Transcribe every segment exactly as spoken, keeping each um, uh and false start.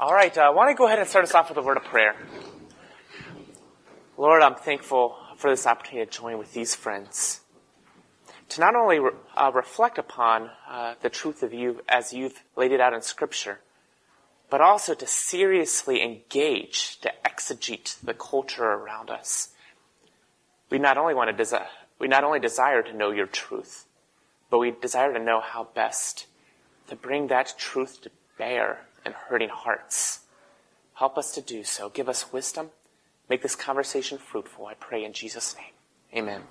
All right, uh, I want to go ahead and start us off with a word of prayer. Lord, I'm thankful for this opportunity to join with these friends, to not only re- uh, reflect upon uh, the truth of you as you've laid it out in Scripture, but also to seriously engage, to exegete the culture around us. We not only want to desi- we not only desire to know your truth, but we desire to know how best to bring that truth to bear in hurting hearts. Help us to do so. Give us wisdom. Make this conversation fruitful, I pray in Jesus' name. Amen.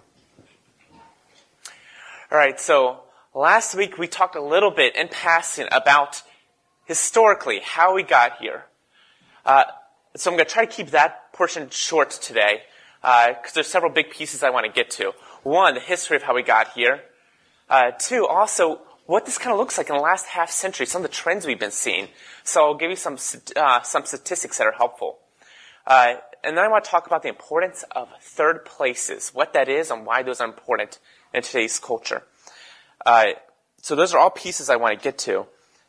All right, so last week we talked a little bit in passing about historically how we got here. Uh, so I'm going to try to keep that portion short today because uh, there's several big pieces I want to get to. One, the history of how we got here. Uh, two, also what this kind of looks like in the last half century, some of the trends we've been seeing. So I'll give you some uh, some statistics that are helpful. Uh, and then I want to talk about the importance of third places, what that is and why those are important in today's culture. Uh, so those are all pieces I want to get to.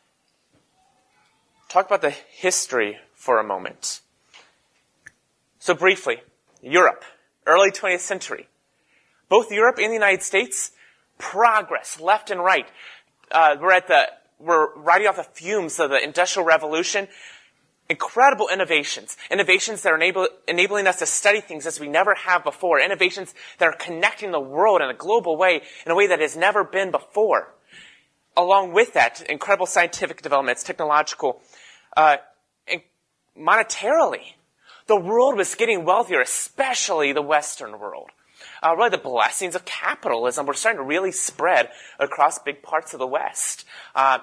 Talk about the history for a moment. So briefly, Europe, early twentieth century. Both Europe and the United States, progress left and right. Uh, we're at the, we're riding off the fumes of the Industrial Revolution. Incredible innovations. Innovations that are enable, enabling us to study things as we never have before. Innovations that are connecting the world in a global way, in a way that has never been before. Along with that, incredible scientific developments, technological, uh, and monetarily. The world was getting wealthier, especially the Western world. Uh, really the blessings of capitalism were starting to really spread across big parts of the West. Uh,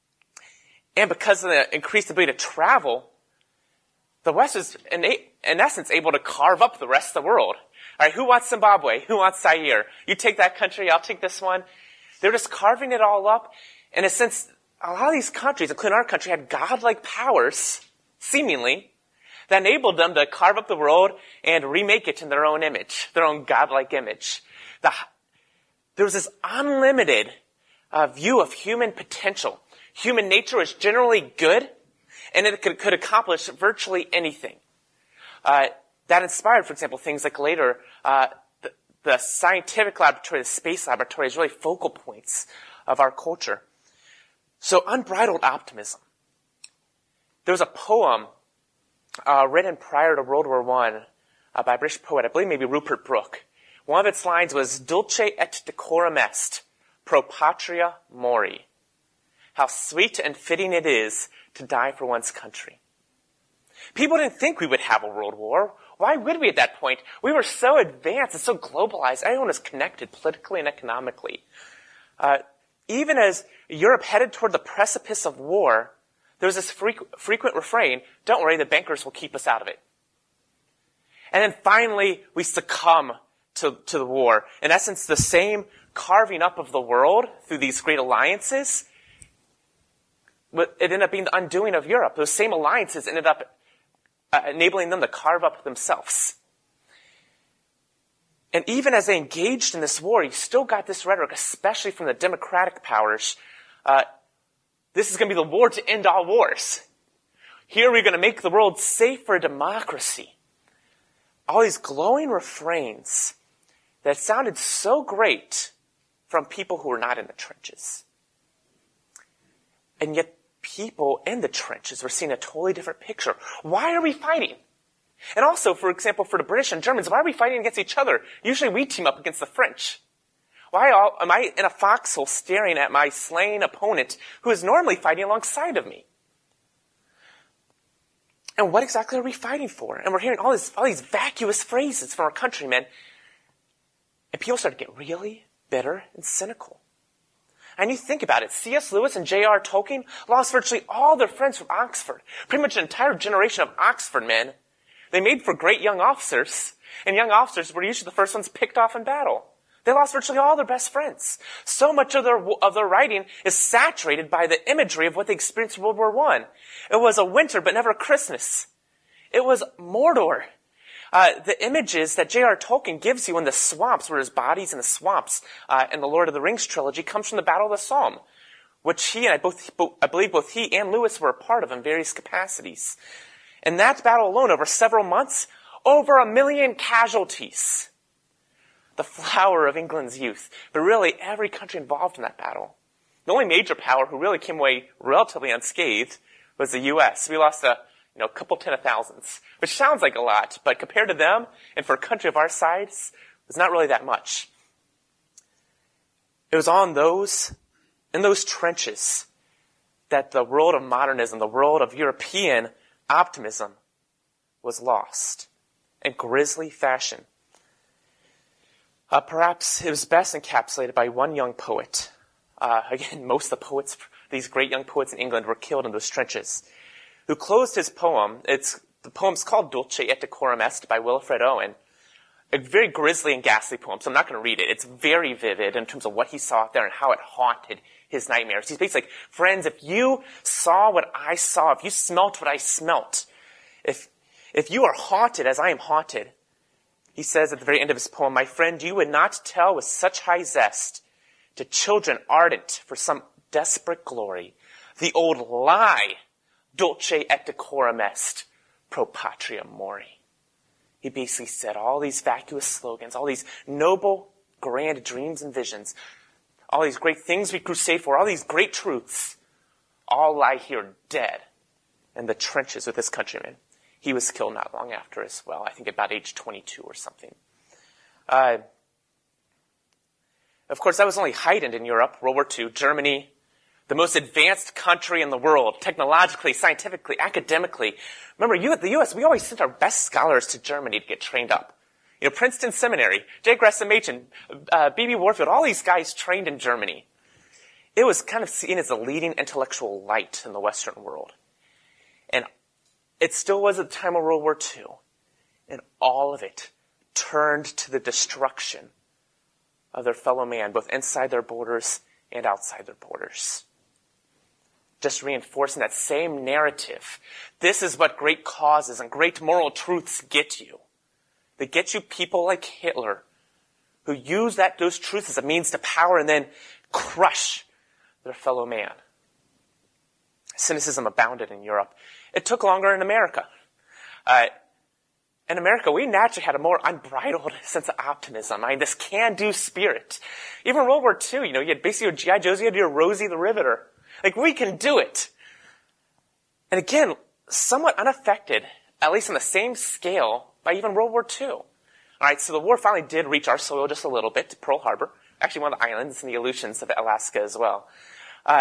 and because of the increased ability to travel, the West was, in, in essence, able to carve up the rest of the world. All right, who wants Zimbabwe? Who wants Zaire? You take that country, I'll take this one. They're just carving it all up. In a sense, a lot of these countries, including our country, had godlike powers, seemingly, that enabled them to carve up the world and remake it in their own image, their own godlike image. The, there was this unlimited uh, view of human potential. Human nature was generally good, and it could, could accomplish virtually anything. Uh, that inspired, for example, things like later, uh, the, the scientific laboratory, the space laboratory is really focal points of our culture. So unbridled optimism. There was a poem uh, written prior to World War One uh, by a British poet, I believe maybe Rupert Brooke. One of its lines was, "Dulce et decorum est, pro patria mori." How sweet and fitting it is to die for one's country. People didn't think we would have a world war. Why would we at that point? We were so advanced and so globalized. Everyone was connected politically and economically. Uh, even as Europe headed toward the precipice of war, there was this frequ- frequent refrain, "Don't worry, the bankers will keep us out of it." And then finally, we succumb to, to the war. In essence, the same carving up of the world through these great alliances, it ended up being the undoing of Europe. Those same alliances ended up uh, enabling them to carve up themselves. And even as they engaged in this war, you still got this rhetoric, especially from the democratic powers. Uh, this is going to be the war to end all wars. Here we're going to make the world safe for democracy. All these glowing refrains that sounded so great from people who were not in the trenches. And yet people in the trenches were seeing a totally different picture. Why are we fighting? And also, for example, for the British and Germans, why are we fighting against each other? Usually we team up against the French. Why am I in a foxhole staring at my slain opponent who is normally fighting alongside of me? And what exactly are we fighting for? And we're hearing all, this, all these vacuous phrases from our countrymen. And people start to get really bitter and cynical. And you think about it, C S Lewis and J R Tolkien lost virtually all their friends from Oxford. Pretty much an entire generation of Oxford men. They made for great young officers, and young officers were usually the first ones picked off in battle. They lost virtually all their best friends. So much of their, of their writing is saturated by the imagery of what they experienced in World War One. It was a winter, but never a Christmas. It was Mordor. Uh, the images that J R Tolkien gives you in the swamps, where his body's in the swamps, uh, in the Lord of the Rings trilogy, comes from the Battle of the Somme, which he and I both, I believe both he and Lewis were a part of in various capacities. In that battle alone, over several months, over a million casualties. The flower of England's youth, but really every country involved in that battle. The only major power who really came away relatively unscathed was the U S. We lost a you know, couple ten of thousands, which sounds like a lot, but compared to them, and for a country of our size, it was not really that much. It was on those, in those trenches, that the world of modernism, the world of European optimism, was lost in grisly fashion. Uh, perhaps it was best encapsulated by one young poet. Uh, again, most of the poets, these great young poets in England, were killed in those trenches. Who closed his poem. It's the poem's called Dulce et Decorum Est by Wilfred Owen. A very grisly and ghastly poem, so I'm not going to read it. It's very vivid in terms of what he saw out there and how it haunted his nightmares. He's basically like, friends, if you saw what I saw, if you smelt what I smelt, if if you are haunted as I am haunted, he says at the very end of his poem, my friend, you would not tell with such high zest to children ardent for some desperate glory the old lie, Dulce et decorum est, pro patria mori. He basically said all these vacuous slogans, all these noble, grand dreams and visions, all these great things we crusade for, all these great truths, all lie here dead in the trenches with his countrymen. He was killed not long after as well, I think about age twenty-two or something. Uh, of course, that was only heightened in Europe, World War Two, Germany, the most advanced country in the world, technologically, scientifically, academically. Remember, you at the U S, we always sent our best scholars to Germany to get trained up. You know, Princeton Seminary, J. Gresham Machen, uh, B B Warfield, all these guys trained in Germany. It was kind of seen as a leading intellectual light in the Western world. And it still was at the time of World War Two. And all of it turned to the destruction of their fellow man, both inside their borders and outside their borders. Just reinforcing that same narrative. This is what great causes and great moral truths get you. They get you people like Hitler, who use that those truths as a means to power and then crush their fellow man. Cynicism abounded in Europe. It took longer in America. Uh, in America, we naturally had a more unbridled sense of optimism. I mean, this can-do spirit. Even World War Two, you know, you had basically your G I Joes, you had your Rosie the Riveter. Like, we can do it. And again, somewhat unaffected, at least on the same scale, by even World War Two. All right, so the war finally did reach our soil just a little bit, to Pearl Harbor. Actually, one of the islands in the Aleutians of Alaska as well. Uh,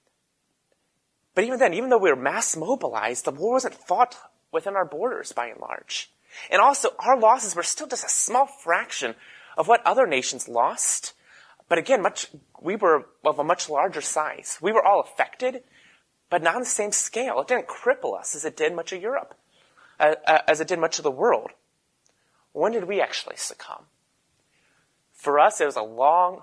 but even then, even though we were mass mobilized, the war wasn't fought within our borders by and large. And also, our losses were still just a small fraction of what other nations lost. But again, much, we were of a much larger size. We were all affected, but not on the same scale. It didn't cripple us as it did much of Europe, uh, uh, as it did much of the world. When did we actually succumb? For us, it was a long,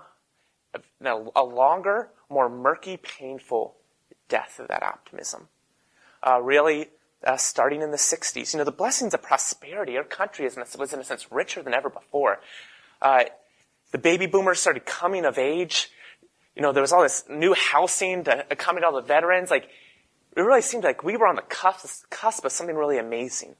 a longer, more murky, painful death of that optimism. Uh, really, uh, starting in the sixties. You know, the blessings of prosperity, our country is in a, was in a sense richer than ever before. Uh, the baby boomers started coming of age. You know, there was all this new housing to accommodate all the veterans. Like, it really seemed like we were on the cusp, cusp of something really amazing.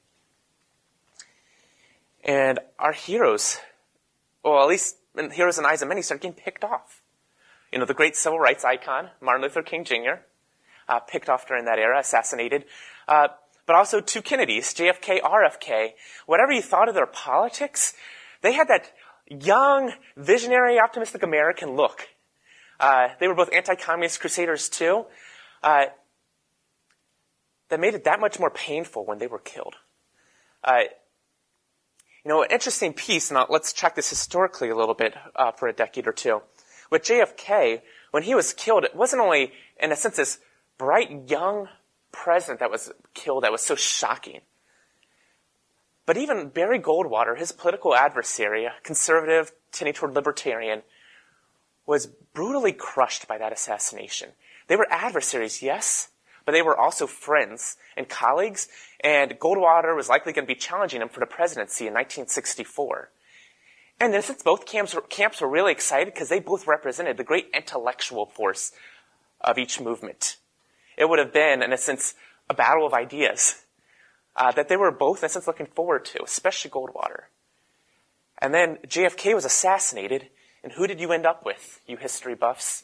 And our heroes, well, at least in heroes in the eyes of many, started getting picked off. You know, the great civil rights icon, Martin Luther King Junior, uh, picked off during that era, assassinated. Uh, but also two Kennedys, J F K, R F K. Whatever you thought of their politics, they had that young, visionary, optimistic American look. Uh, they were both anti-communist crusaders too. Uh, that made it that much more painful when they were killed. Uh, you know, an interesting piece, and I'll, let's track this historically a little bit uh, for a decade or two. With J F K, when he was killed, it wasn't only, in a sense, this bright, young president that was killed that was so shocking. But even Barry Goldwater, his political adversary, a conservative, tending toward libertarian, was brutally crushed by that assassination. They were adversaries, yes, but they were also friends and colleagues, and Goldwater was likely going to be challenging him for the presidency in nineteen sixty-four. And in a sense, both camps were, camps were really excited because they both represented the great intellectual force of each movement. It would have been, in a sense, a battle of ideas uh, that they were both, in a sense, looking forward to, especially Goldwater. And then J F K was assassinated, and who did you end up with, you history buffs?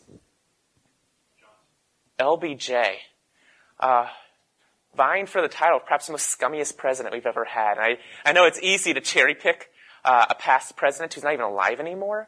L B J. Uh, vying for the title of perhaps the most scummiest president we've ever had. And I, I know it's easy to cherry pick uh, a past president who's not even alive anymore.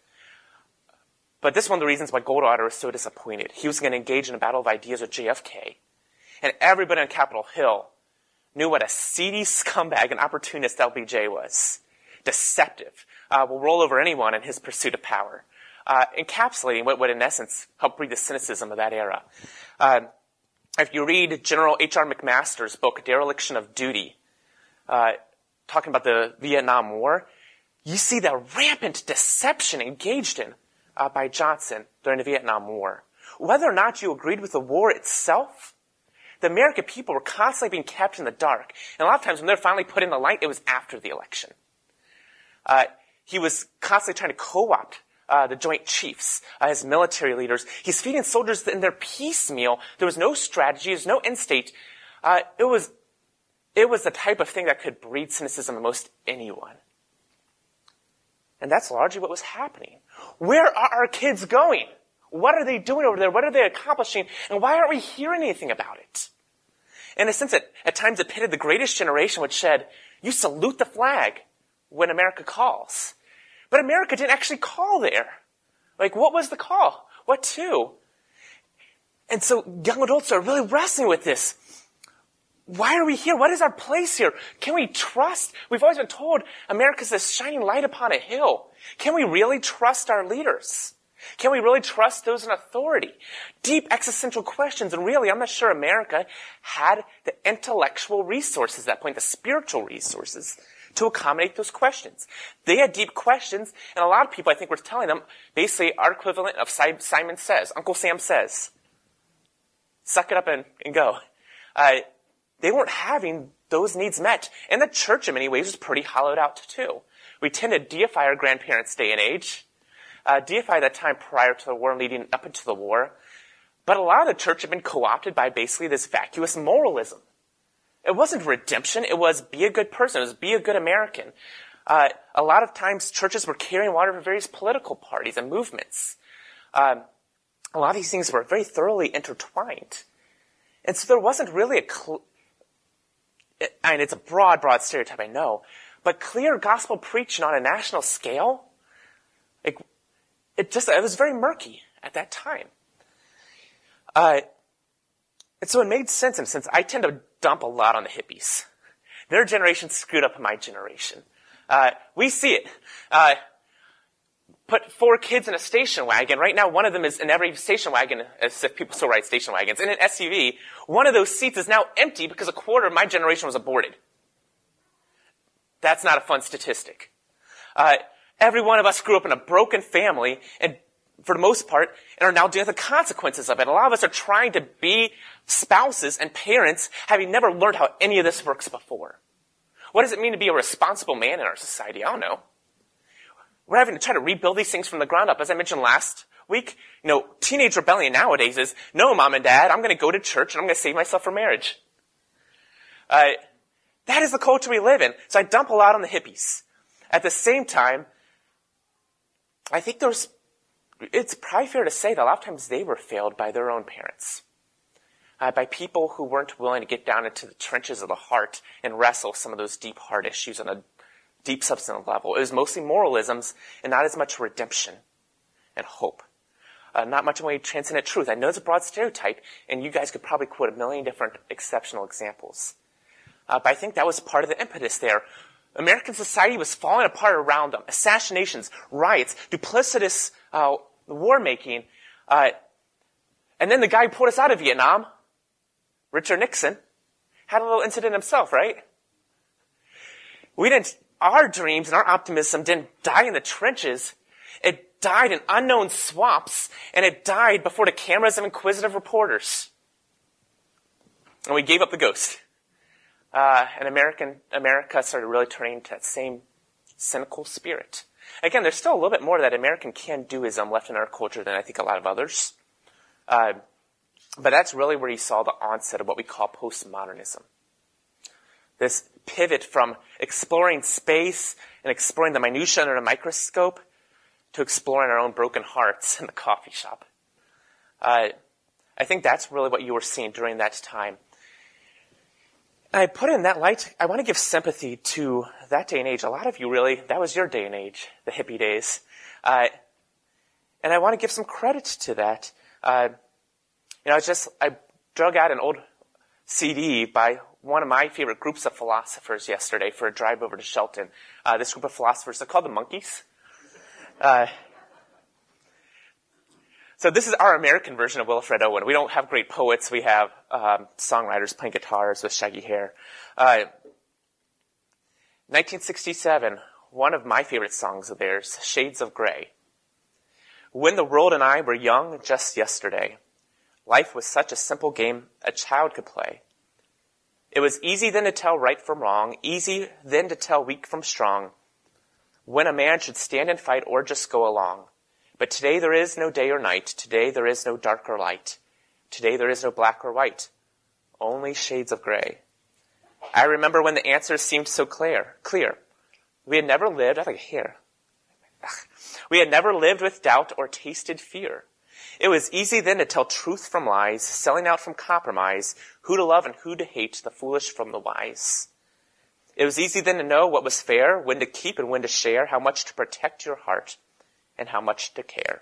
But this is one of the reasons why Goldwater was so disappointed. He was going to engage in a battle of ideas with J F K. And everybody on Capitol Hill knew what a seedy scumbag and opportunist L B J was. Deceptive. Uh, will roll over anyone in his pursuit of power. Uh, encapsulating what would, in essence, help breed the cynicism of that era. Uh, if you read General H R McMaster's book, Dereliction of Duty, uh, talking about the Vietnam War, you see the rampant deception engaged in uh, by Johnson during the Vietnam War. Whether or not you agreed with the war itself, the American people were constantly being kept in the dark. And a lot of times when they're finally put in the light, it was after the election. Uh, he was constantly trying to co-opt uh, the Joint Chiefs, uh, his military leaders. He's feeding soldiers in their piecemeal. There was no strategy. There was no end state. Uh, it was, it was the type of thing that could breed cynicism in most anyone. And that's largely what was happening. Where are our kids going? What are they doing over there? What are they accomplishing? And why aren't we hearing anything about it? In a sense, that at times it pitted the greatest generation, which said, you salute the flag when America calls. But America didn't actually call there. Like, what was the call? What to? And so young adults are really wrestling with this. Why are we here? What is our place here? Can we trust? We've always been told America's this shining light upon a hill. Can we really trust our leaders? Can we really trust those in authority? Deep existential questions. And really, I'm not sure America had the intellectual resources at that point, the spiritual resources, to accommodate those questions. They had deep questions, and a lot of people, I think, were telling them basically our equivalent of Simon Says, Uncle Sam Says. Suck it up and, and go. Uh, they weren't having those needs met. And the church, in many ways, was pretty hollowed out, too. We tend to deify our grandparents' day and age, uh, deify that time prior to the war and leading up into the war. But a lot of the church had been co-opted by basically this vacuous moralism. It wasn't redemption. It was be a good person. It was be a good American. Uh, a lot of times churches were carrying water for various political parties and movements. Um, a lot of these things were very thoroughly intertwined. And so there wasn't really a, cl- I mean, it's a broad, broad stereotype, I know, but clear gospel preaching on a national scale, like, it just, it was very murky at that time. Uh, and so it made sense, in a sense, I tend to dump a lot on the hippies. Their generation screwed up my generation. Uh, we see it. Uh, put four kids in a station wagon. Right now, one of them is in every station wagon, as if people still ride station wagons. In an S U V, one of those seats is now empty because a quarter of my generation was aborted. That's not a fun statistic. Uh, every one of us grew up in a broken family, and for the most part, and are now dealing with the consequences of it. A lot of us are trying to be spouses and parents, having never learned how any of this works before. What does it mean to be a responsible man in our society? I don't know. We're having to try to rebuild these things from the ground up. As I mentioned last week, you know, teenage rebellion nowadays is, no, mom and dad, I'm going to go to church and I'm going to save myself from marriage. Uh, that is the culture we live in. So I dump a lot on the hippies. At the same time, I think there's, it's probably fair to say that a lot of times they were failed by their own parents. Uh, by people who weren't willing to get down into the trenches of the heart and wrestle some of those deep heart issues on a deep substantive level. It was mostly moralisms and not as much redemption and hope. Uh, not much in the way of transcendent truth. I know it's a broad stereotype, and you guys could probably quote a million different exceptional examples. Uh, but I think that was part of the impetus there. American society was falling apart around them. Assassinations, riots, duplicitous uh, war-making. Uh, and then the guy who pulled us out of Vietnam, Richard Nixon, had a little incident himself, right? We didn't, our dreams and our optimism didn't die in the trenches. It died in unknown swamps, and it died before the cameras of inquisitive reporters. And we gave up the ghost. Uh, and American, America started really turning to that same cynical spirit. Again, there's still a little bit more of that American can-doism left in our culture than I think a lot of others. Uh, But that's really where you saw the onset of what we call postmodernism. This pivot from exploring space and exploring the minutiae under a microscope to exploring our own broken hearts in the coffee shop. Uh, I think that's really what you were seeing during that time. And I put it in that light, I want to give sympathy to that day and age. A lot of you really, that was your day and age, the hippie days. Uh, and I want to give some credit to that. Uh, you know, I just, I drug out an old C D by one of my favorite groups of philosophers yesterday for a drive over to Shelton. Uh, this group of philosophers, they're called the Monkees. Uh, so this is our American version of Wilfred Owen. We don't have great poets. We have um, songwriters playing guitars with shaggy hair. Uh, nineteen sixty-seven, one of my favorite songs of theirs, Shades of Grey. When the world and I were young just yesterday, life was such a simple game a child could play. It was easy then to tell right from wrong, easy then to tell weak from strong, when a man should stand and fight or just go along. But today there is no day or night, today there is no dark or light, today there is no black or white, only shades of gray. I remember when the answers seemed so clear, clear. We had never lived, I like hair. We had never lived with doubt or tasted fear. It was easy then to tell truth from lies, selling out from compromise, who to love and who to hate, the foolish from the wise. It was easy then to know what was fair, when to keep and when to share, how much to protect your heart, and how much to care.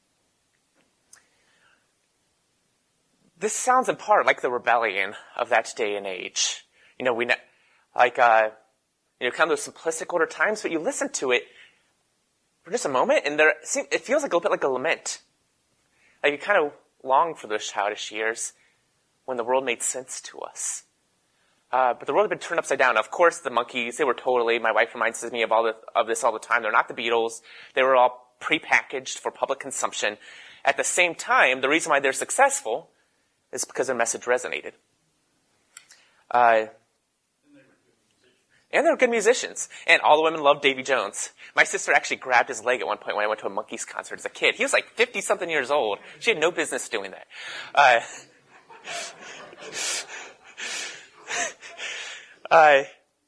This sounds in part like the rebellion of that day and age. You know, we ne- like uh, you know, kind of those simplistic older times, but you listen to it for just a moment, and there it feels like a little bit like a lament. Like you kind of long for those childish years when the world made sense to us. Uh, but the world had been turned upside down. Of course, the Monkees, they were totally, my wife reminds me of all the, of this all the time. They're not the Beatles. They were all prepackaged for public consumption. At the same time, the reason why they're successful is because their message resonated. Uh, and they were good musicians. And all the women loved Davy Jones. My sister actually grabbed his leg at one point when I went to a Monkees concert as a kid. He was like fifty-something years old. She had no business doing that. Uh, uh,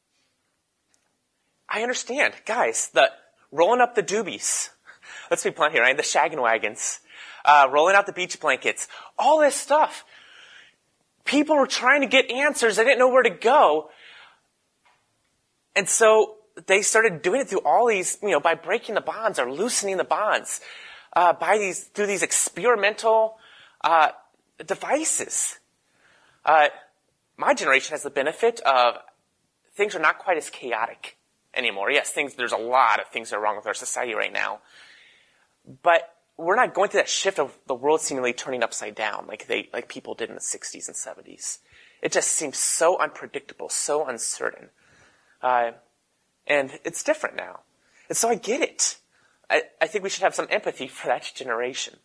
I understand. Guys, the rolling up the doobies. Let's be blunt here, right? The shaggin' wagons. Uh, rolling out the beach blankets. All this stuff. People were trying to get answers. They didn't know where to go. And so they started doing it through all these, you know, by breaking the bonds or loosening the bonds, uh, by these, through these experimental, uh, devices. Uh, my generation has the benefit of things are not quite as chaotic anymore. Yes, things, there's a lot of things that are wrong with our society right now. But we're not going through that shift of the world seemingly turning upside down like they, like people did in the sixties and seventies. It just seems so unpredictable, so uncertain. Uh, and it's different now. And so I get it. I, I think we should have some empathy for that generation.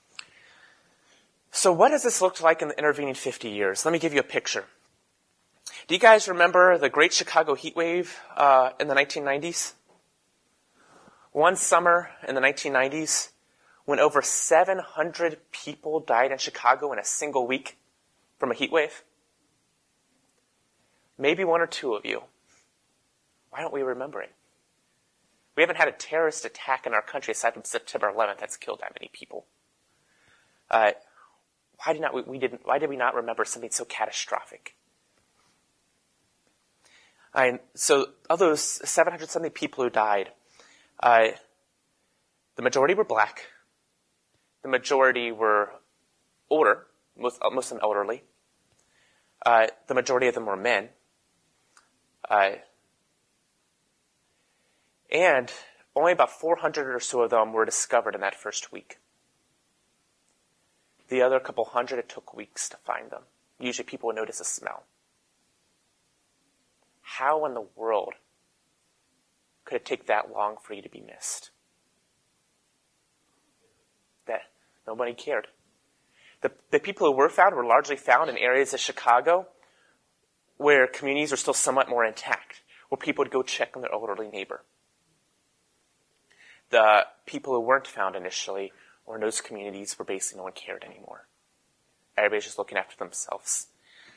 So what does this look like in the intervening fifty years? Let me give you a picture. Do you guys remember the Great Chicago Heat Wave uh, in the nineteen nineties? One summer in the nineteen nineties, when over seven hundred people died in Chicago in a single week from a heat wave? Maybe one or two of you. Why don't we remember it? We haven't had a terrorist attack in our country aside from September eleventh that's killed that many people. Uh, why did not we, we didn't? Why did we not remember something so catastrophic? I, so of those seven hundred seventy people who died, uh, the majority were black. The majority were older, most, most of them elderly. Uh, the majority of them were men. Uh, and only about four hundred or so of them were discovered in that first week. The other couple hundred, it took weeks to find them. Usually people would notice a smell. How in the world could it take that long for you to be missed? That nobody cared. The, the people who were found were largely found in areas of Chicago where communities are still somewhat more intact, where people would go check on their elderly neighbor. The people who weren't found initially were in those communities where basically no one cared anymore. Everybody's just looking after themselves.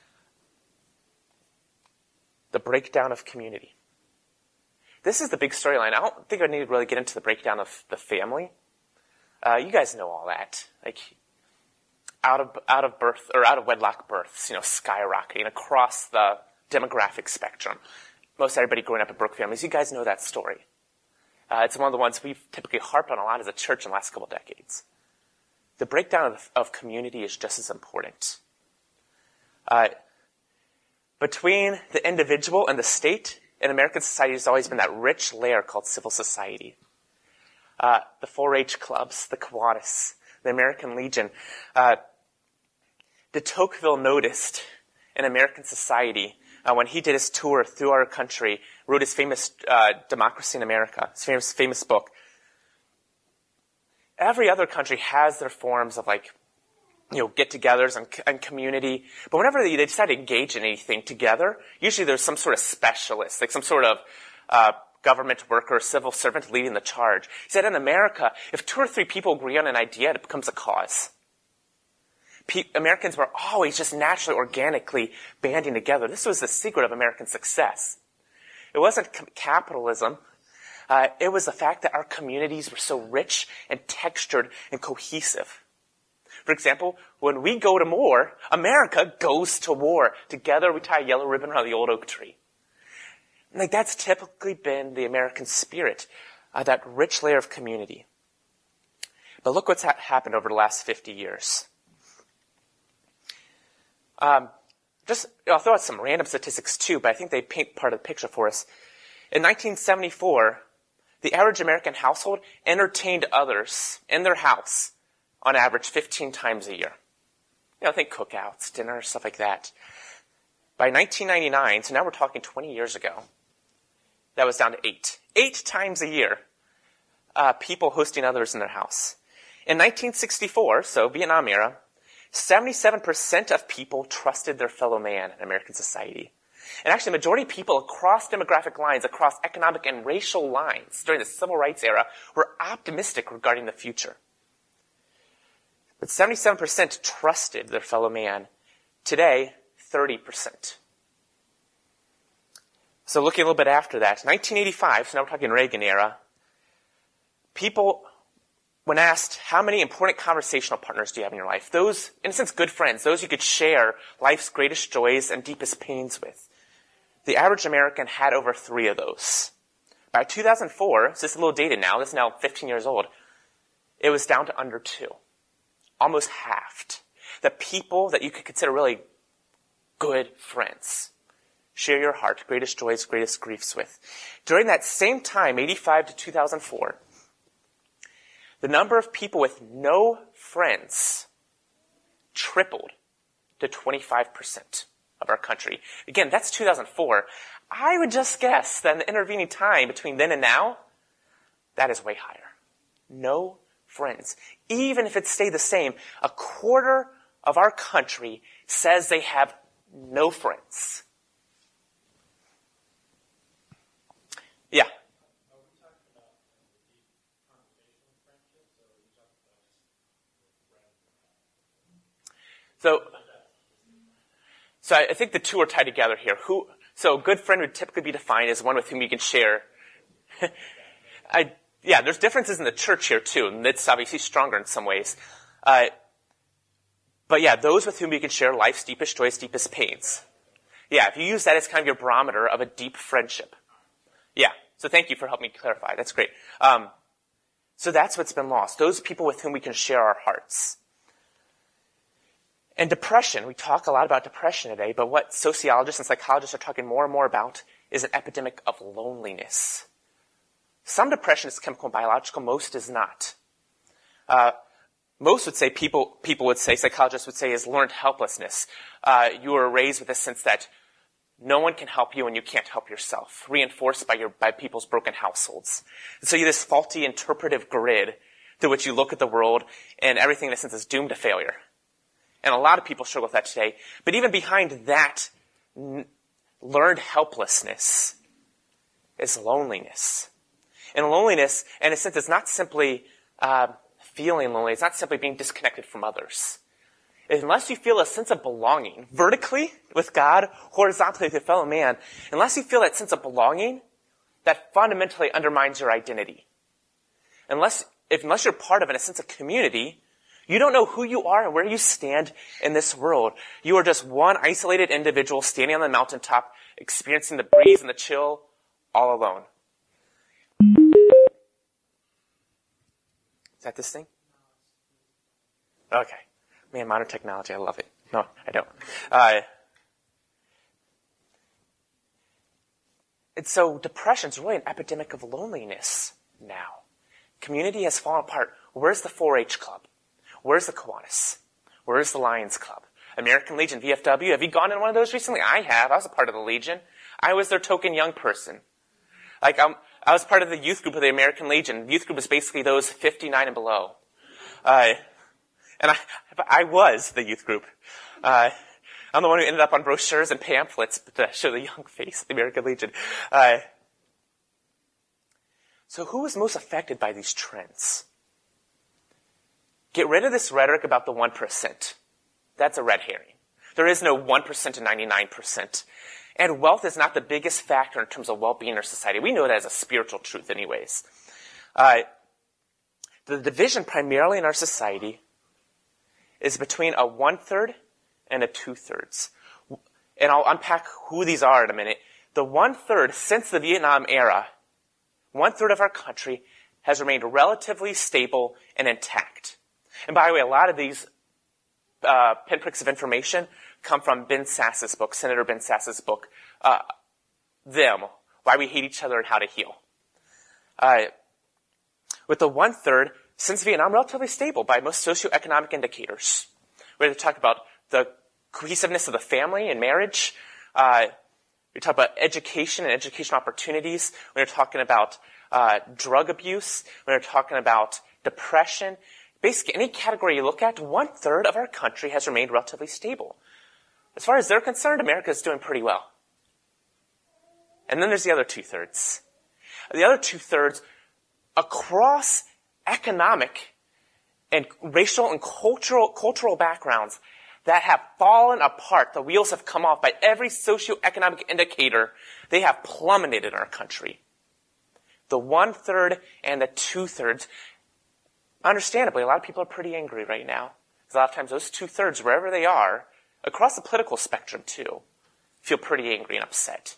The breakdown of community. This is the big storyline. I don't think I need to really get into the breakdown of the family. Uh, you guys know all that. Like, out of, out of birth, or out of wedlock births, you know, skyrocketing across the demographic spectrum. Most everybody growing up in Brooke families, you guys know that story. Uh, it's one of the ones we've typically harped on a lot as a church in the last couple of decades. The breakdown of, of community is just as important. Uh, between the individual and the state, in American society, there's always been that rich layer called civil society. Uh, the four H clubs, the Kiwanis, the American Legion. Uh, de Tocqueville noticed in American society, uh, when he did his tour through our country, wrote his famous uh, Democracy in America, his famous, famous book. Every other country has their forms of, like, you know, get-togethers and, and community. But whenever they, they decide to engage in anything together, usually there's some sort of specialist, like some sort of uh, government worker, civil servant leading the charge. He said in America, if two or three people agree on an idea, it becomes a cause. Pe- Americans were always just naturally, organically banding together. This was the secret of American success. It wasn't c- capitalism. Uh, it was the fact that our communities were so rich and textured and cohesive. For example, when we go to war, America goes to war. Together we tie a yellow ribbon around the old oak tree. And like that's typically been the American spirit, uh, that rich layer of community. But look what's ha- happened over the last fifty years. Um, just, I'll throw out some random statistics too, but I think they paint part of the picture for us. In nineteen seventy-four, the average American household entertained others in their house on average fifteen times a year. You know, think cookouts, dinner, stuff like that. By nineteen ninety-nine, so now we're talking twenty years ago, that was down to eight. Eight times a year, uh, people hosting others in their house. In nineteen sixty-four, so Vietnam era, seventy-seven percent of people trusted their fellow man in American society. And actually, the majority of people across demographic lines, across economic and racial lines during the civil rights era were optimistic regarding the future. But seventy-seven percent trusted their fellow man. Today, thirty percent. So looking a little bit after that, nineteen eighty-five, so now we're talking Reagan era, people, when asked, how many important conversational partners do you have in your life? Those, in a sense, good friends, those you could share life's greatest joys and deepest pains with. The average American had over three of those. By two thousand four, so this is a little dated now, this is now fifteen years old, it was down to under two. Almost halved. The people that you could consider really good friends. Share your heart, greatest joys, greatest griefs with. During that same time, eighty-five to two thousand four, the number of people with no friends tripled to twenty-five percent of our country. Again, that's two thousand four. I would just guess that in the intervening time between then and now, that is way higher. No friends. Even if it stayed the same, a quarter of our country says they have no friends. Yeah. So, so I think the two are tied together here. Who? So a good friend would typically be defined as one with whom you can share. I, yeah, there's differences in the church here too, and it's obviously stronger in some ways. Uh, but yeah, those with whom you can share life's deepest joys, deepest pains. Yeah, if you use that as kind of your barometer of a deep friendship. Yeah, so thank you for helping me clarify. That's great. Um, so that's what's been lost. Those people with whom we can share our hearts. And depression, we talk a lot about depression today, but what sociologists and psychologists are talking more and more about is an epidemic of loneliness. Some depression is chemical and biological, most is not. Uh, most would say, people, people would say, psychologists would say, is learned helplessness. Uh, you were raised with a sense that no one can help you and you can't help yourself, reinforced by your, by people's broken households. And so you have this faulty interpretive grid through which you look at the world, and everything in a sense is doomed to failure. And a lot of people struggle with that today. But even behind that n- learned helplessness is loneliness. And loneliness, in a sense, is not simply uh, feeling lonely. It's not simply being disconnected from others. unless you feel a sense of belonging, vertically with God, horizontally with your fellow man, unless you feel that sense of belonging, that fundamentally undermines your identity. Unless, if, unless you're part of it, a sense of community, you don't know who you are and where you stand in this world. You are just one isolated individual standing on the mountaintop, experiencing the breeze and the chill all alone. Is that this thing? Okay. Man, modern technology, I love it. No, I don't. Uh, and so depression is really an epidemic of loneliness now. Community has fallen apart. Where's the four H club? Where's the Kiwanis? Where's the Lions Club? American Legion, V F W. Have you gone in one of those recently? I have. I was a part of the Legion. I was their token young person. Like, um, I was part of the youth group of the American Legion. The youth group is basically those fifty-nine and below. Uh, and I, I was the youth group. Uh, I'm the one who ended up on brochures and pamphlets to show the young face of the American Legion. Uh, so who is most affected by these trends? Get rid of this rhetoric about the one percent. That's a red herring. There is no one percent to ninety-nine percent. And wealth is not the biggest factor in terms of well-being in our society. We know that as a spiritual truth anyways. Uh, the division primarily in our society is between a one-third and a two-thirds. And I'll unpack who these are in a minute. The one-third, since the Vietnam era, one-third of our country has remained relatively stable and intact. And by the way, a lot of these uh, pinpricks of information come from Ben Sass's book, Senator Ben Sass's book, uh, Them, Why We Hate Each Other and How to Heal. Uh, with the one-third, since Vietnam, relatively stable by most socioeconomic indicators. We're talking about the cohesiveness of the family and marriage. Uh, we talk about education and education opportunities. We're talking about uh, drug abuse. We're talking about depression. Basically, any category you look at, one-third of our country has remained relatively stable. As far as they're concerned, America is doing pretty well. And then there's the other two-thirds. The other two-thirds, across economic and racial and cultural, cultural backgrounds that have fallen apart. The wheels have come off by every socioeconomic indicator. They have plummeted in our country. The one-third and the two-thirds. Understandably, a lot of people are pretty angry right now. Because a lot of times those two-thirds, wherever they are, across the political spectrum too, feel pretty angry and upset.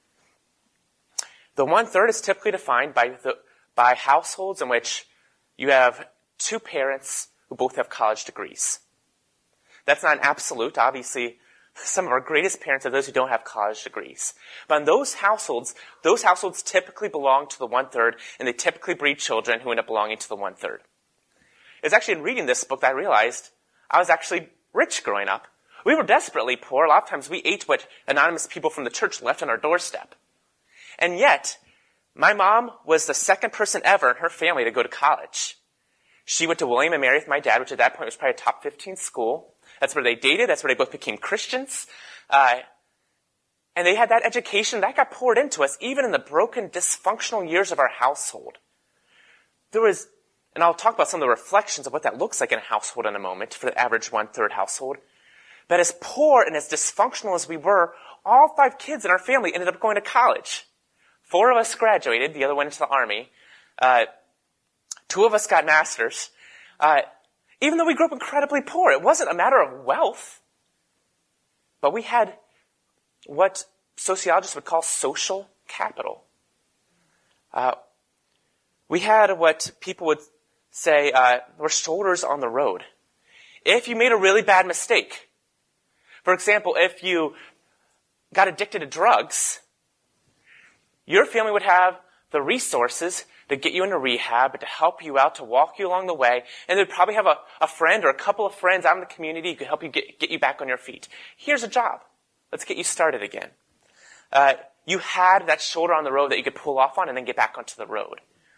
The one-third is typically defined by, the, by households in which you have two parents who both have college degrees. That's not an absolute. Obviously, some of our greatest parents are those who don't have college degrees. But in those households, those households typically belong to the one-third, and they typically breed children who end up belonging to the one-third. It's actually in reading this book that I realized I was actually rich growing up. We were desperately poor. A lot of times we ate what anonymous people from the church left on our doorstep. And yet, my mom was the second person ever in her family to go to college. She went to William and Mary with my dad, which at that point was probably a top fifteen school. That's where they dated. That's where they both became Christians. Uh, and they had that education that got poured into us, even in the broken, dysfunctional years of our household. There was, and I'll talk about some of the reflections of what that looks like in a household in a moment for the average one-third household. But as poor and as dysfunctional as we were, all five kids in our family ended up going to college. Four of us graduated, the other went into the Army. Uh, two of us got masters. Uh, even though we grew up incredibly poor, it wasn't a matter of wealth. But we had what sociologists would call social capital. Uh, we had what people would say uh, were shoulders on the road. If you made a really bad mistake, for example, if you got addicted to drugs, your family would have the resources to get you into rehab, to help you out, to walk you along the way, and they'd probably have a, a friend or a couple of friends out in the community who could help you get, get you back on your feet. Here's a job. Let's get you started again. Uh, you had that shoulder on the road that you could pull off on and then get back onto the road.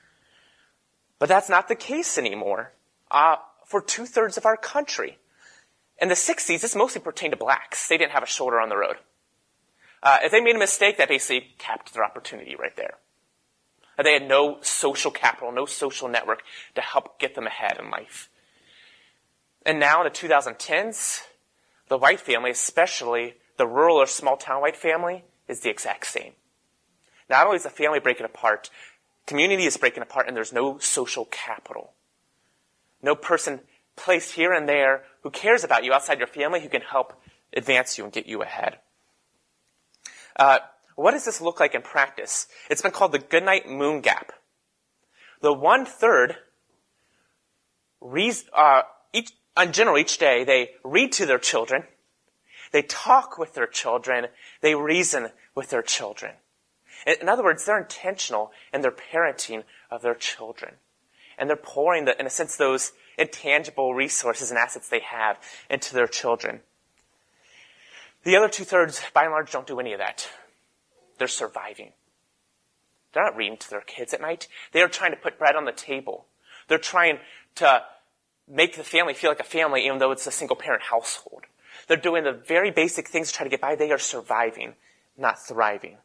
But that's not the case anymore uh, for two-thirds of our country. In the sixties, this mostly pertained to blacks. They didn't have a shoulder on the road. Uh, if they made a mistake, that basically capped their opportunity right there. They had no social capital, no social network to help get them ahead in life. And now in the two thousand tens, the white family, especially the rural or small town white family, is the exact same. Not only is the family breaking apart, community is breaking apart, and there's no social capital. No person placed here and there who cares about you outside your family who can help advance you and get you ahead. Uh, what does this look like in practice? It's been called the Goodnight Moon Gap. The one-third, reads, uh, each, in general, each day, they read to their children, they talk with their children, they reason with their children. In other words, they're intentional in their parenting of their children. And they're pouring, the, in a sense, those intangible resources and assets they have into their children. The other two-thirds, by and large, don't do any of that. They're surviving. They're not reading to their kids at night. They are trying to put bread on the table. They're trying to make the family feel like a family, even though it's a single-parent household. They're doing the very basic things to try to get by. They are surviving, not thriving.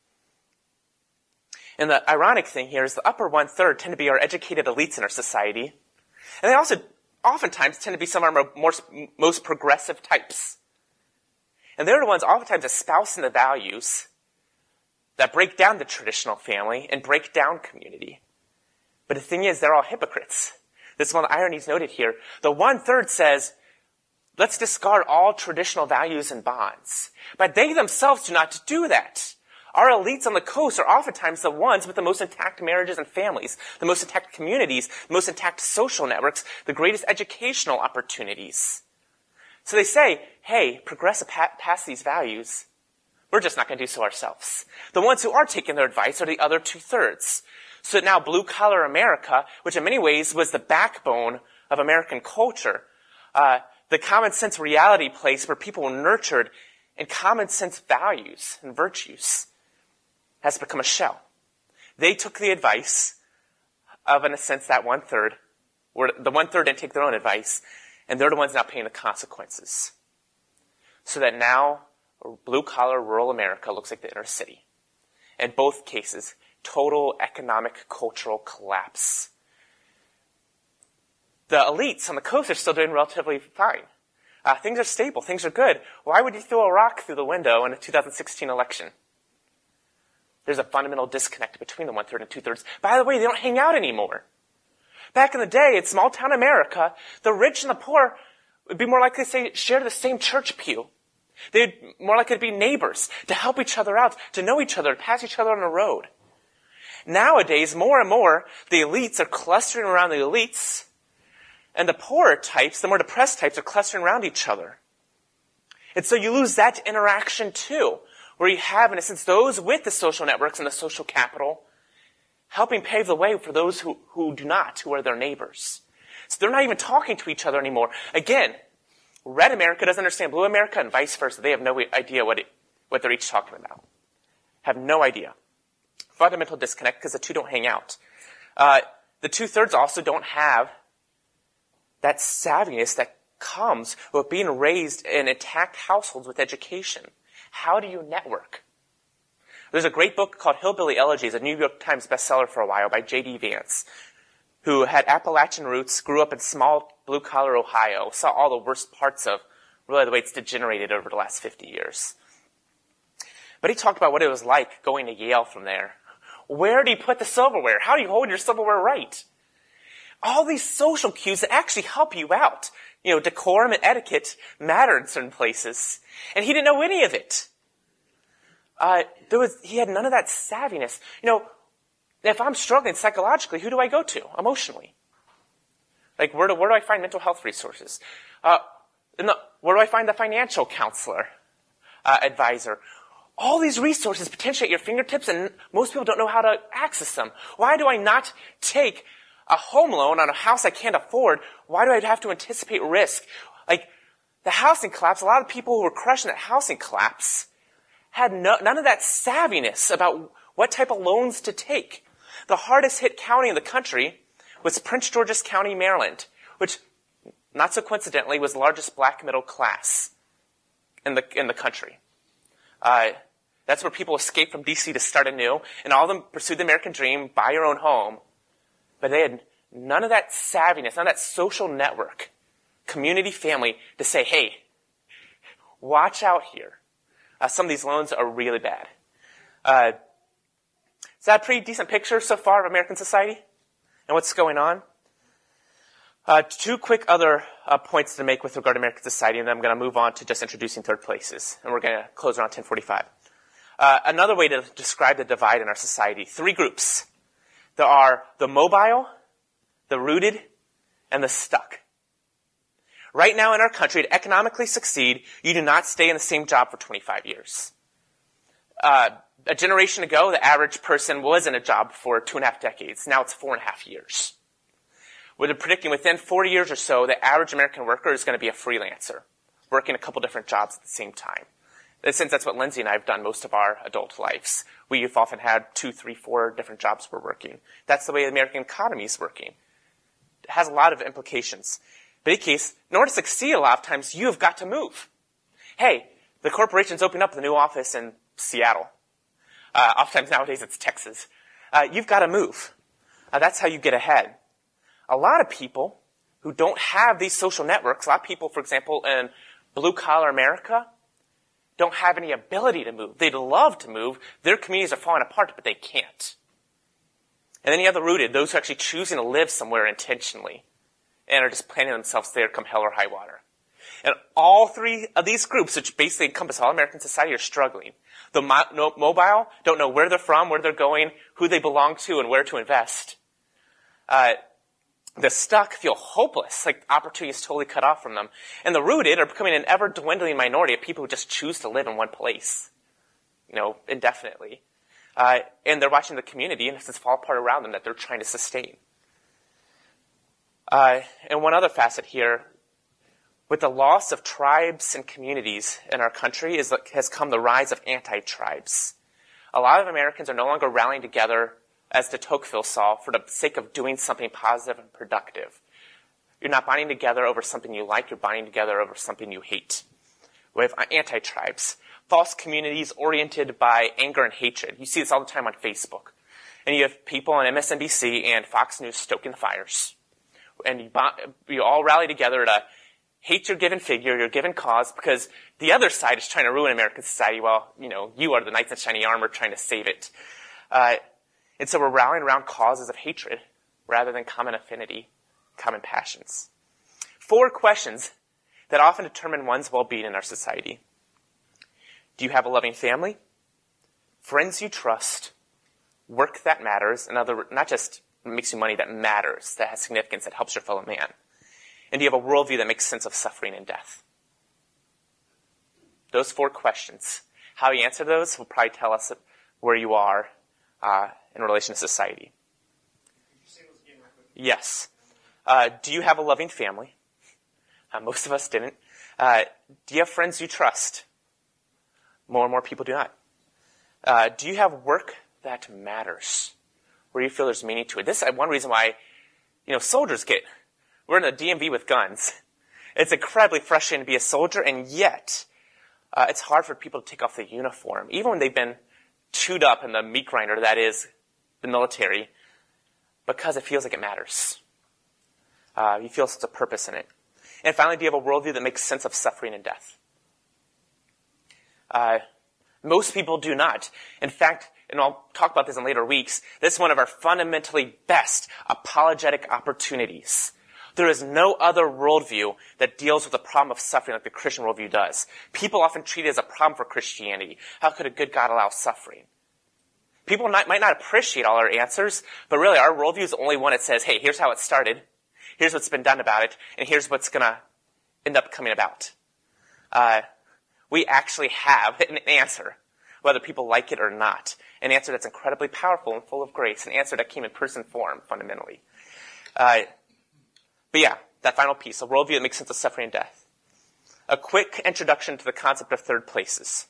And the ironic thing here is the upper one-third tend to be our educated elites in our society. And they also oftentimes tend to be some of our more, most progressive types. And they're the ones oftentimes espousing the values that break down the traditional family and break down community. But the thing is, they're all hypocrites. This is one of the ironies noted here. The one-third says, let's discard all traditional values and bonds. But they themselves do not do that. Our elites on the coast are oftentimes the ones with the most intact marriages and families, the most intact communities, the most intact social networks, the greatest educational opportunities. So they say, hey, progress past these values. We're just not going to do so ourselves. The ones who are taking their advice are the other two-thirds. So now blue-collar America, which in many ways was the backbone of American culture, uh, the common sense reality place where people were nurtured in common sense values and virtues, has become a shell. They took the advice of, in a sense, that one-third, where the one-third didn't take their own advice, and they're the ones now paying the consequences. So that now, blue-collar rural America looks like the inner city. In both cases, total economic, cultural collapse. The elites on the coast are still doing relatively fine. Uh, things are stable. Things are good. Why would you throw a rock through the window in a two thousand sixteen election? There's a fundamental disconnect between the one-third and two-thirds. By the way, they don't hang out anymore. Back in the day, in small-town America, the rich and the poor would be more likely to say, share the same church pew. They'd more likely to be neighbors, to help each other out, to know each other, to pass each other on the road. Nowadays, more and more, the elites are clustering around the elites, and the poorer types, the more depressed types, are clustering around each other. And so you lose that interaction too, where you have, in a sense, those with the social networks and the social capital helping pave the way for those who, who do not, who are their neighbors. So they're not even talking to each other anymore. Again, red America doesn't understand blue America and vice versa. They have no idea what, it, what they're each talking about. Have no idea. Fundamental disconnect because the two don't hang out. Uh, the two-thirds also don't have that savviness that comes with being raised in intact households with education. How do you network? There's a great book called Hillbilly Elegies, a New York Times bestseller for a while by J D Vance, who had Appalachian roots, grew up in small blue-collar Ohio, saw all the worst parts of really the way it's degenerated over the last fifty years. But he talked about what it was like going to Yale from there. Where do you put the silverware? How do you hold your silverware right? All these social cues that actually help you out. You know, decorum and etiquette matter in certain places. And he didn't know any of it. Uh, there was, he had none of that savviness. You know, if I'm struggling psychologically, who do I go to emotionally? Like, where do, where do I find mental health resources? Uh, the, where do I find the financial counselor, uh, advisor? All these resources potentially at your fingertips, and most people don't know how to access them. Why do I not take a home loan on a house I can't afford? Why do I have to anticipate risk? Like, the housing collapse, a lot of people who were crushing that housing collapse had no, none of that savviness about what type of loans to take. The hardest hit county in the country was Prince George's County, Maryland, which, not so coincidentally, was the largest black middle class in the, in the country. Uh, that's where people escaped from D C to start anew, and all of them pursued the American dream, buy your own home. But they had none of that savviness, none of that social network community, family to say, hey, watch out here. Uh, some of these loans are really bad. Uh, is that a pretty decent picture so far of American society and what's going on? Uh, two quick other uh, points to make with regard to American society, and then I'm going to move on to just introducing third places. And we're going to close around ten forty-five. Uh, another way to describe the divide in our society, three groups. There are the mobile, the rooted, and the stuck. Right now in our country, to economically succeed, you do not stay in the same job for twenty-five years. Uh, a generation ago, the average person was in a job for two and a half decades. Now it's four and a half years. We're predicting within forty years or so, the average American worker is going to be a freelancer, working a couple different jobs at the same time. Since that's what Lindsay and I have done most of our adult lives. We've often had two, three, four different jobs we're working. That's the way the American economy is working. It has a lot of implications. But in any case, in order to succeed a lot of times, you have got to move. Hey, the corporation's opening up the new office in Seattle. Uh, oftentimes nowadays it's Texas. Uh, you've got to move. Uh, that's how you get ahead. A lot of people who don't have these social networks, a lot of people, for example, in blue-collar America, don't have any ability to move. They'd love to move. Their communities are falling apart, but they can't. And then you have the rooted, those who are actually choosing to live somewhere intentionally and are just planting themselves there come hell or high water. And all three of these groups, which basically encompass all American society, are struggling. The mo- no, mobile don't know where they're from, where they're going, who they belong to, and where to invest. Uh, the stuck feel hopeless, like opportunity is totally cut off from them. And the rooted are becoming an ever-dwindling minority of people who just choose to live in one place, you know, indefinitely. Uh, and they're watching the community and it's fall apart around them that they're trying to sustain. Uh, and one other facet here, with the loss of tribes and communities in our country is, has come the rise of anti-tribes. A lot of Americans are no longer rallying together, as de Tocqueville saw, for the sake of doing something positive and productive. You're not bonding together over something you like, you're bonding together over something you hate. We have anti-tribes, false communities oriented by anger and hatred. You see this all the time on Facebook. And you have people on M S N B C and Fox News stoking the fires. And you, bond, you all rally together to hate your given figure, your given cause, because the other side is trying to ruin American society while, you know, you are the knights in shiny armor trying to save it. Uh, and so we're rallying around causes of hatred rather than common affinity, common passions. Four questions that often determine one's well-being in our society. Do you have a loving family? Friends you trust? Work that matters? In other words, not just makes you money, that matters, that has significance, that helps your fellow man. And do you have a worldview that makes sense of suffering and death? Those four questions. How you answer those will probably tell us where you are uh, in relation to society. Could you say those again real quick? Yes. Uh, do you have a loving family? Uh, most of us didn't. Uh, do you have friends you trust? More and more people do not. Uh, do you have work that matters, where you feel there's meaning to it? This is one reason why, you know, soldiers get... We're in the D M V with guns. It's incredibly frustrating to be a soldier, and yet uh, it's hard for people to take off the uniform, even when they've been chewed up in the meat grinder that is the military, because it feels like it matters. Uh, you feel such a purpose in it. And finally, do you have a worldview that makes sense of suffering and death? Uh, most people do not. In fact, and I'll talk about this in later weeks, this is one of our fundamentally best apologetic opportunities. There is no other worldview that deals with the problem of suffering like the Christian worldview does. People often treat it as a problem for Christianity. How could a good God allow suffering? People not, might not appreciate all our answers, but really our worldview is the only one that says, hey, here's how it started, here's what's been done about it, and here's what's going to end up coming about. Uh, we actually have an answer, whether people like it or not. An answer that's incredibly powerful and full of grace. An answer that came in person form, fundamentally. Uh, But yeah, that final piece, a worldview that makes sense of suffering and death. A quick introduction to the concept of third places.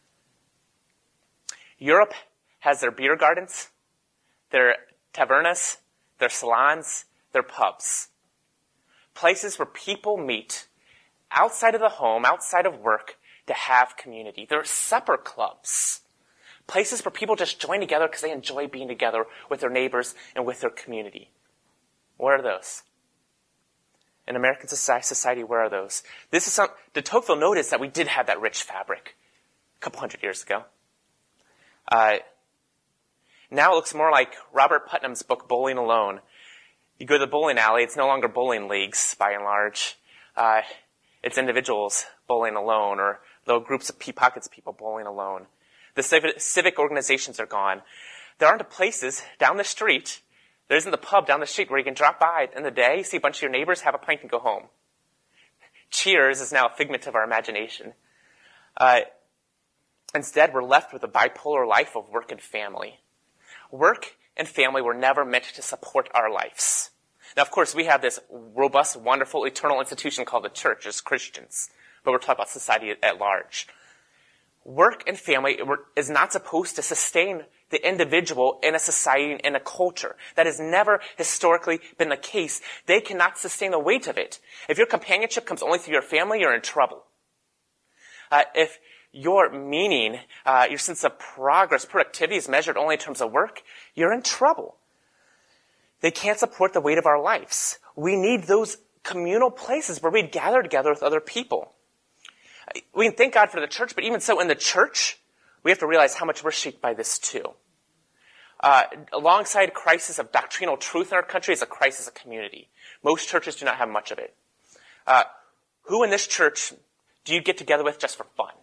Europe has their beer gardens, their tavernas, their salons, their pubs. Places where people meet outside of the home, outside of work, to have community. There are supper clubs. Places where people just join together because they enjoy being together with their neighbors and with their community. What are those? In American society, where are those? This is some, de Tocqueville noticed that we did have that rich fabric a couple hundred years ago. Uh, now it looks more like Robert Putnam's book, Bowling Alone. You go to the bowling alley, it's no longer bowling leagues, by and large. Uh, it's individuals bowling alone, or little groups of pea pockets of people bowling alone. The civic, civic organizations are gone. There aren't places down the street. There isn't the pub down the street where you can drop by in the day, see a bunch of your neighbors, have a pint, and go home. Cheers is now a figment of our imagination. Uh, instead, we're left with a bipolar life of work and family. Work and family were never meant to support our lives. Now, of course, we have this robust, wonderful, eternal institution called the church as Christians, but we're talking about society at large. Work and family is not supposed to sustain the individual in a society and in a culture. That has never historically been the case. They cannot sustain the weight of it. If your companionship comes only through your family, you're in trouble. Uh, if your meaning, uh, your sense of progress, productivity is measured only in terms of work, you're in trouble. They can't support the weight of our lives. We need those communal places where we gather together with other people. We can thank God for the church, but even so, in the church, we have to realize how much we're shaped by this too. Uh, alongside a crisis of doctrinal truth in our country is a crisis of community. Most churches do not have much of it. Uh, who in this church do you get together with just for fun?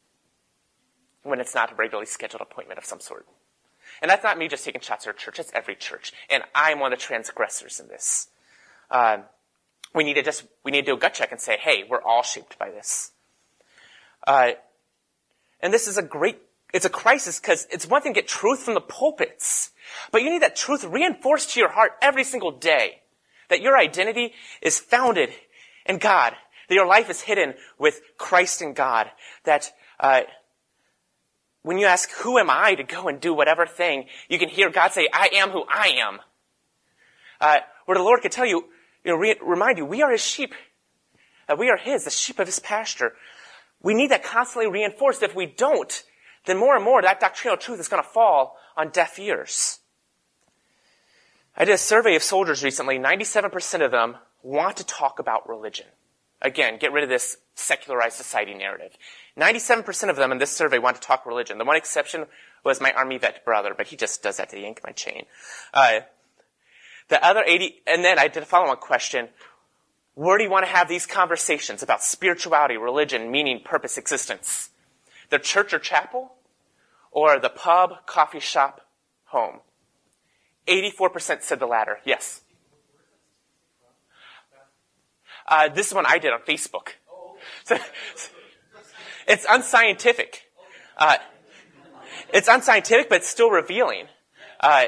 When it's not a regularly scheduled appointment of some sort. And that's not me just taking shots at our church, that's every church. And I'm one of the transgressors in this. Uh, we need to just, we need to do a gut check and say, hey, we're all shaped by this. Uh, and this is a great, it's a crisis because it's one thing to get truth from the pulpits, but you need that truth reinforced to your heart every single day. That your identity is founded in God. That your life is hidden with Christ in God. That, uh, when you ask, who am I to go and do whatever thing, you can hear God say, I am who I am. Uh, where the Lord could tell you, you know, re- remind you, we are His sheep. Uh, we are His, the sheep of His pasture. We need that constantly reinforced. If we don't, then more and more that doctrinal truth is going to fall on deaf ears. I did a survey of soldiers recently. ninety-seven percent of them want to talk about religion. Again, get rid of this secularized society narrative. ninety-seven percent of them in this survey want to talk religion. The one exception was my Army vet brother, but he just does that to yank my chain. Uh, the other eighty, and then I did a follow-on question. Where do you want to have these conversations about spirituality, religion, meaning, purpose, existence? The church or chapel? Or the pub, coffee shop, home? eighty-four percent said the latter. Yes. Uh, this is one I did on Facebook. So, it's unscientific. Uh, it's unscientific, but it's still revealing. Uh,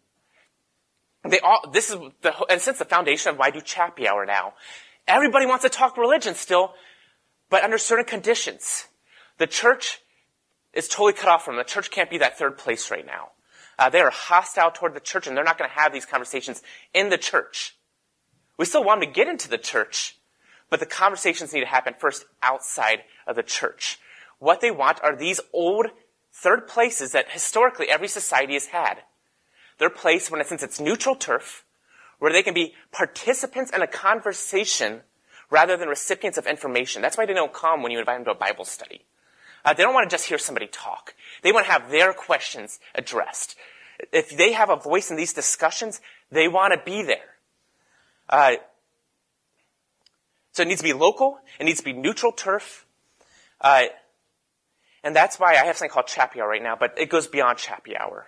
they all, this is the, and since the foundation of why I do Chappy Hour now, everybody wants to talk religion still, but under certain conditions. The church is totally cut off from them. The church can't be that third place right now. Uh, they are hostile toward the church, and they're not going to have these conversations in the church. We still want them to get into the church, but the conversations need to happen first outside of the church. What they want are these old third places that historically every society has had. They're placed when, since it's neutral turf, where they can be participants in a conversation rather than recipients of information. That's why they don't come when you invite them to a Bible study. Uh, they don't want to just hear somebody talk. They want to have their questions addressed. If they have a voice in these discussions, they want to be there. Uh, so it needs to be local. It needs to be neutral turf. Uh, and that's why I have something called Chappy Hour right now, but it goes beyond Chappy Hour.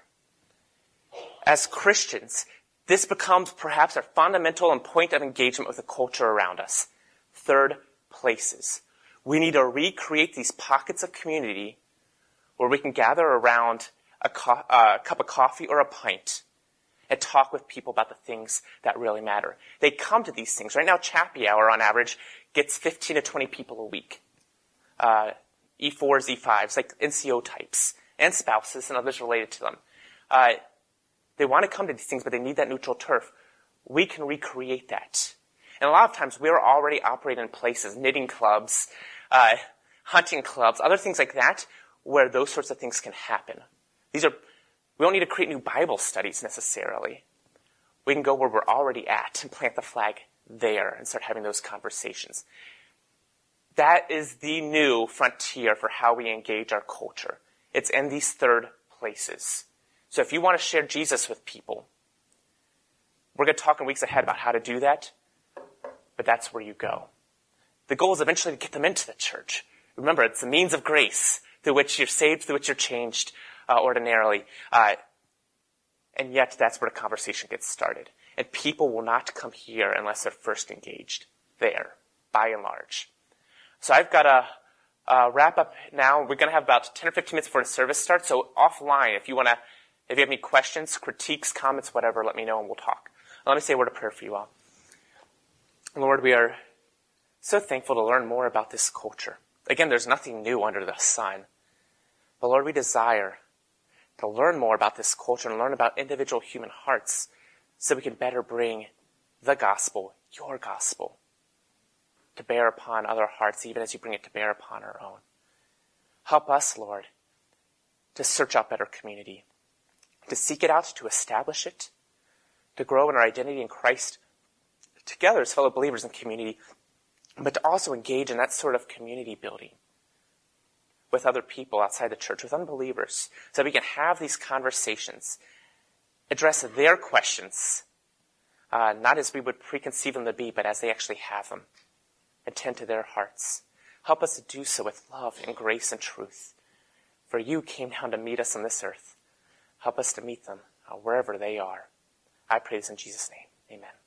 As Christians, this becomes perhaps our fundamental and point of engagement with the culture around us. Third places. We need to recreate these pockets of community where we can gather around a, co- a cup of coffee or a pint and talk with people about the things that really matter. They come to these things. Right now, Chappy Hour, on average, gets fifteen to twenty people a week. Uh, E fours, E fives, like N C O types, and spouses and others related to them. Uh, they want to come to these things, but they need that neutral turf. We can recreate that. And a lot of times, we're already operating in places, knitting clubs, uh, hunting clubs, other things like that, where those sorts of things can happen. These are, we don't need to create new Bible studies necessarily. We can go where we're already at and plant the flag there and start having those conversations. That is the new frontier for how we engage our culture. It's in these third places. So if you want to share Jesus with people, we're going to talk in weeks ahead about how to do that, but that's where you go. The goal is eventually to get them into the church. Remember, it's the means of grace through which you're saved, through which you're changed uh, ordinarily. Uh, and yet that's where the conversation gets started. And people will not come here unless they're first engaged there, by and large. So I've got to uh, wrap up now. We're going to have about ten or fifteen minutes before the service starts. So offline, if you want to, if you have any questions, critiques, comments, whatever, let me know and we'll talk. Let me say a word of prayer for you all. Lord, we are so thankful to learn more about this culture. Again, there's nothing new under the sun. But Lord, we desire to learn more about this culture and learn about individual human hearts so we can better bring the gospel, your gospel, to bear upon other hearts, even as you bring it to bear upon our own. Help us, Lord, to search out better community, to seek it out, to establish it, to grow in our identity in Christ together as fellow believers in community, but to also engage in that sort of community building with other people outside the church, with unbelievers, so that we can have these conversations, address their questions, uh, not as we would preconceive them to be, but as they actually have them, attend to their hearts. Help us to do so with love and grace and truth. For you came down to meet us on this earth. Help us to meet them uh, wherever they are. I pray this in Jesus' name. Amen.